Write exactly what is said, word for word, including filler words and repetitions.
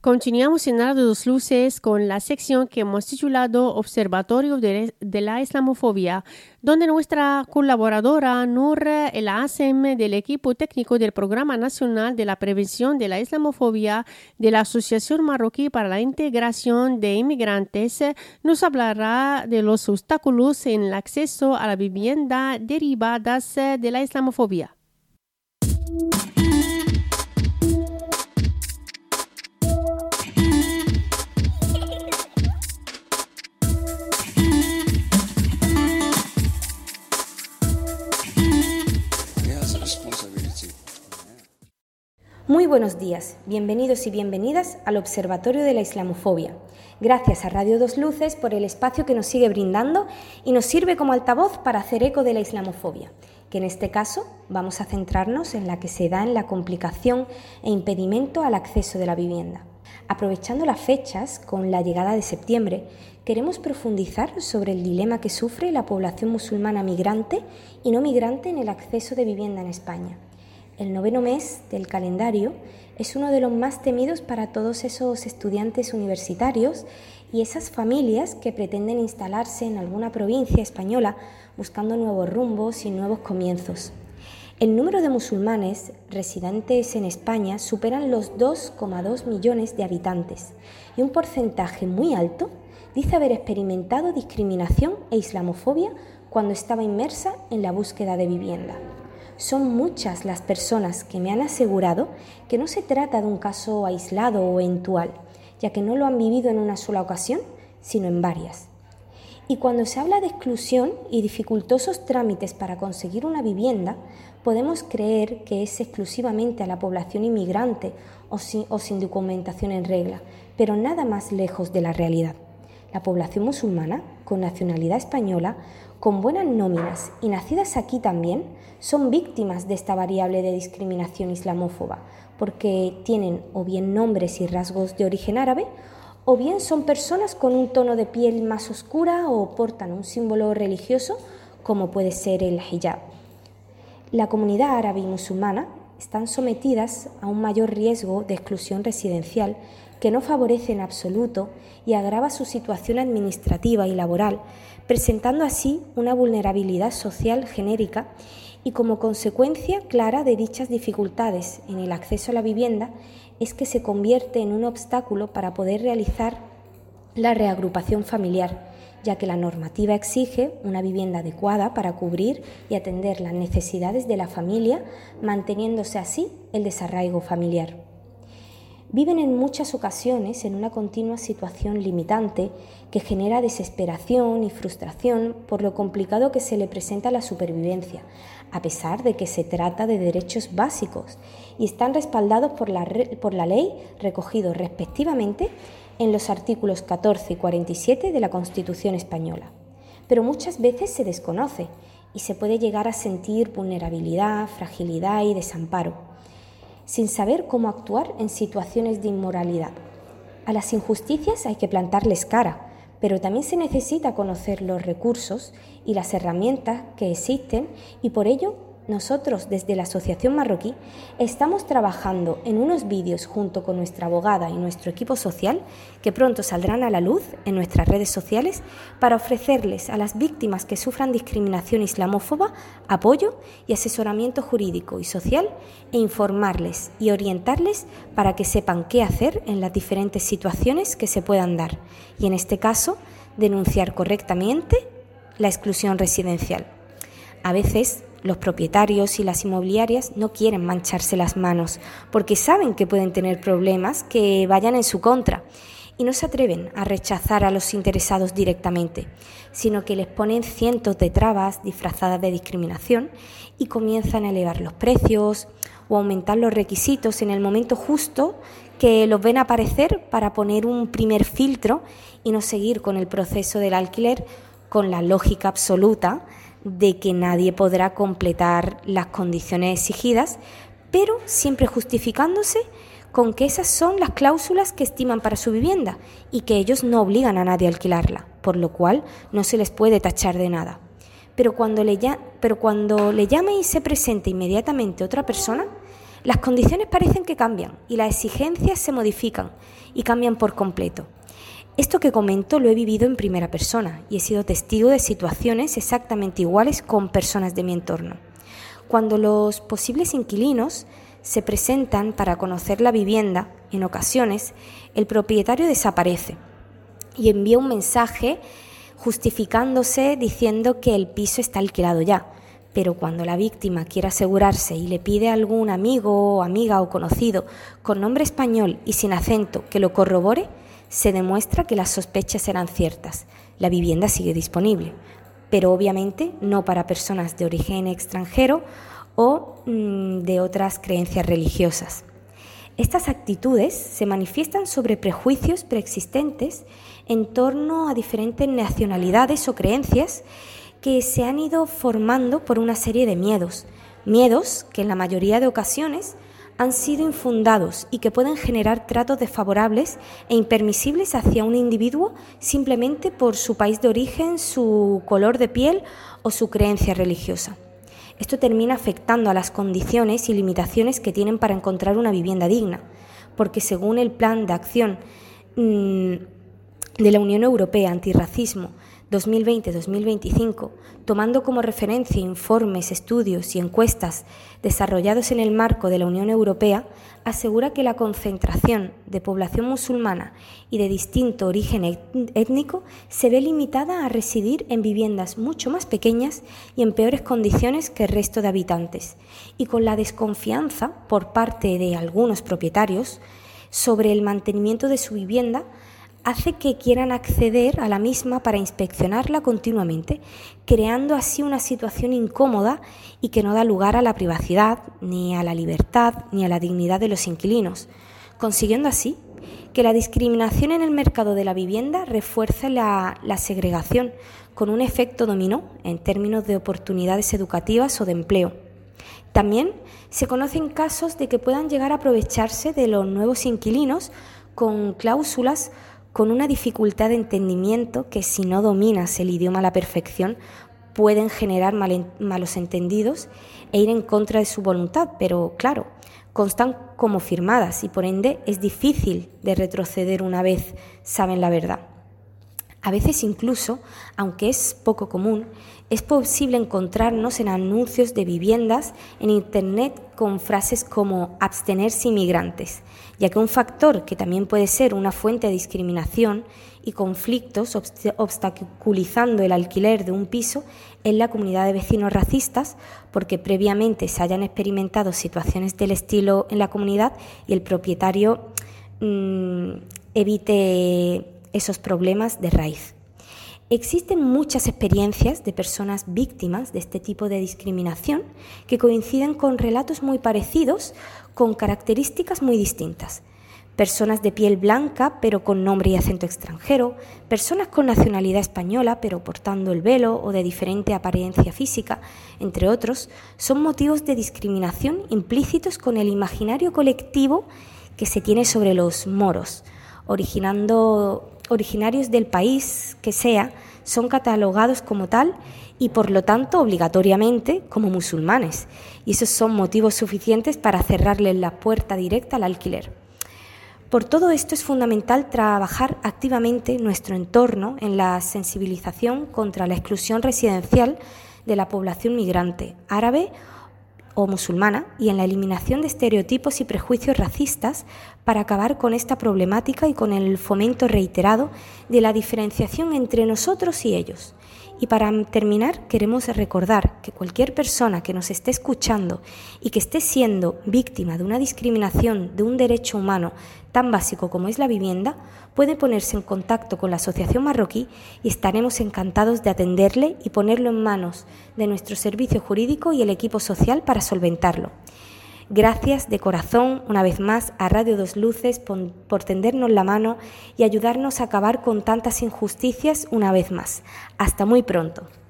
Continuamos en Radio Dos Luces con la sección que hemos titulado Observatorio de, de la Islamofobia, donde nuestra colaboradora Nur El Asem del equipo técnico del Programa Nacional de la Prevención de la Islamofobia de la Asociación Marroquí para la Integración de Inmigrantes nos hablará de los obstáculos en el acceso a la vivienda derivadas de la islamofobia. Muy buenos días, bienvenidos y bienvenidas al Observatorio de la Islamofobia. Gracias a Radio Dos Luces por el espacio que nos sigue brindando y nos sirve como altavoz para hacer eco de la islamofobia, que en este caso vamos a centrarnos en la que se da en la complicación e impedimento al acceso de la vivienda. Aprovechando las fechas, con la llegada de septiembre, queremos profundizar sobre el dilema que sufre la población musulmana migrante y no migrante en el acceso de vivienda en España. El noveno mes del calendario es uno de los más temidos para todos esos estudiantes universitarios y esas familias que pretenden instalarse en alguna provincia española buscando nuevos rumbos y nuevos comienzos. El número de musulmanes residentes en España superan los dos coma dos millones de habitantes y un porcentaje muy alto dice haber experimentado discriminación e islamofobia cuando estaba inmersa en la búsqueda de vivienda. Son muchas las personas que me han asegurado que no se trata de un caso aislado o eventual, ya que no lo han vivido en una sola ocasión, sino en varias. Y cuando se habla de exclusión y dificultosos trámites para conseguir una vivienda, podemos creer que es exclusivamente a la población inmigrante o sin, o sin documentación en regla, pero nada más lejos de la realidad. La población musulmana, con nacionalidad española, con buenas nóminas y nacidas aquí también, son víctimas de esta variable de discriminación islamófoba, porque tienen o bien nombres y rasgos de origen árabe, o bien son personas con un tono de piel más oscura o portan un símbolo religioso, como puede ser el hijab. La comunidad árabe y musulmana están sometidas a un mayor riesgo de exclusión residencial que no favorece en absoluto y agrava su situación administrativa y laboral, presentando así una vulnerabilidad social genérica y como consecuencia clara de dichas dificultades en el acceso a la vivienda es que se convierte en un obstáculo para poder realizar la reagrupación familiar, ya que la normativa exige una vivienda adecuada para cubrir y atender las necesidades de la familia, manteniéndose así el desarraigo familiar. Viven en muchas ocasiones en una continua situación limitante que genera desesperación y frustración por lo complicado que se le presenta la supervivencia, a pesar de que se trata de derechos básicos y están respaldados por la, por la ley, recogidos respectivamente en los artículos catorce y cuarenta y siete de la Constitución española. Pero muchas veces se desconoce y se puede llegar a sentir vulnerabilidad, fragilidad y desamparo, sin saber cómo actuar en situaciones de inmoralidad. A las injusticias hay que plantarles cara, pero también se necesita conocer los recursos y las herramientas que existen y por ello nosotros desde la Asociación Marroquí estamos trabajando en unos vídeos junto con nuestra abogada y nuestro equipo social que pronto saldrán a la luz en nuestras redes sociales para ofrecerles a las víctimas que sufran discriminación islamófoba apoyo y asesoramiento jurídico y social e informarles y orientarles para que sepan qué hacer en las diferentes situaciones que se puedan dar y en este caso denunciar correctamente la exclusión residencial. A veces los propietarios y las inmobiliarias no quieren mancharse las manos porque saben que pueden tener problemas que vayan en su contra y no se atreven a rechazar a los interesados directamente, sino que les ponen cientos de trabas disfrazadas de discriminación y comienzan a elevar los precios o aumentar los requisitos en el momento justo que los ven aparecer para poner un primer filtro y no seguir con el proceso del alquiler con la lógica absoluta de que nadie podrá completar las condiciones exigidas, pero siempre justificándose con que esas son las cláusulas que estiman para su vivienda y que ellos no obligan a nadie a alquilarla, por lo cual no se les puede tachar de nada. Pero cuando le, ya, pero cuando le llame y se presente inmediatamente otra persona, Las condiciones parecen que cambian y las exigencias se modifican y cambian por completo. Esto que comento lo he vivido en primera persona y he sido testigo de situaciones exactamente iguales con personas de mi entorno. Cuando los posibles inquilinos se presentan para conocer la vivienda, en ocasiones el propietario desaparece y envía un mensaje justificándose diciendo que el piso está alquilado ya. Pero cuando la víctima quiere asegurarse y le pide a algún amigo o amiga o conocido con nombre español y sin acento que lo corrobore, se demuestra que las sospechas eran ciertas. La vivienda sigue disponible, pero obviamente no para personas de origen extranjero o mmm, de otras creencias religiosas. Estas actitudes se manifiestan sobre prejuicios preexistentes en torno a diferentes nacionalidades o creencias que se han ido formando por una serie de miedos, miedos que en la mayoría de ocasiones han sido infundados y que pueden generar tratos desfavorables e impermisibles hacia un individuo simplemente por su país de origen, su color de piel o su creencia religiosa. Esto termina afectando a las condiciones y limitaciones que tienen para encontrar una vivienda digna, porque según el Plan de Acción mmm, de la Unión Europea Antirracismo dos mil veinte a dos mil veinticinco, tomando como referencia informes, estudios y encuestas desarrollados en el marco de la Unión Europea, asegura que la concentración de población musulmana y de distinto origen étnico se ve limitada a residir en viviendas mucho más pequeñas y en peores condiciones que el resto de habitantes, y con la desconfianza por parte de algunos propietarios sobre el mantenimiento de su vivienda hace que quieran acceder a la misma para inspeccionarla continuamente, creando así una situación incómoda y que no da lugar a la privacidad, ni a la libertad, ni a la dignidad de los inquilinos, consiguiendo así que la discriminación en el mercado de la vivienda refuerce la, la segregación, con un efecto dominó en términos de oportunidades educativas o de empleo. También se conocen casos de que puedan llegar a aprovecharse de los nuevos inquilinos con cláusulas con una dificultad de entendimiento que, si no dominas el idioma a la perfección, pueden generar mal, malos entendidos e ir en contra de su voluntad, pero claro, constan como firmadas y por ende es difícil de retroceder una vez saben la verdad. A veces incluso, aunque es poco común, es posible encontrarnos en anuncios de viviendas en Internet con frases como abstenerse inmigrantes, ya que un factor que también puede ser una fuente de discriminación y conflictos obstaculizando el alquiler de un piso es la comunidad de vecinos racistas, porque previamente se hayan experimentado situaciones del estilo en la comunidad y el propietario mmm, evite esos problemas de raíz. Existen muchas experiencias de personas víctimas de este tipo de discriminación que coinciden con relatos muy parecidos, con características muy distintas. Personas de piel blanca pero con nombre y acento extranjero, personas con nacionalidad española pero portando el velo o de diferente apariencia física, entre otros, son motivos de discriminación implícitos con el imaginario colectivo que se tiene sobre los moros, originando originarios del país que sea, son catalogados como tal y por lo tanto obligatoriamente como musulmanes, y esos son motivos suficientes para cerrarles la puerta directa al alquiler. Por todo esto es fundamental trabajar activamente nuestro entorno en la sensibilización contra la exclusión residencial de la población migrante árabe o musulmana y en la eliminación de estereotipos y prejuicios racistas para acabar con esta problemática y con el fomento reiterado de la diferenciación entre nosotros y ellos. Y para terminar, queremos recordar que cualquier persona que nos esté escuchando y que esté siendo víctima de una discriminación de un derecho humano tan básico como es la vivienda, puede ponerse en contacto con la Asociación Marroquí y estaremos encantados de atenderle y ponerlo en manos de nuestro servicio jurídico y el equipo social para solventarlo. Gracias de corazón una vez más a Radio Dos Luces por, por tendernos la mano y ayudarnos a acabar con tantas injusticias una vez más. Hasta muy pronto.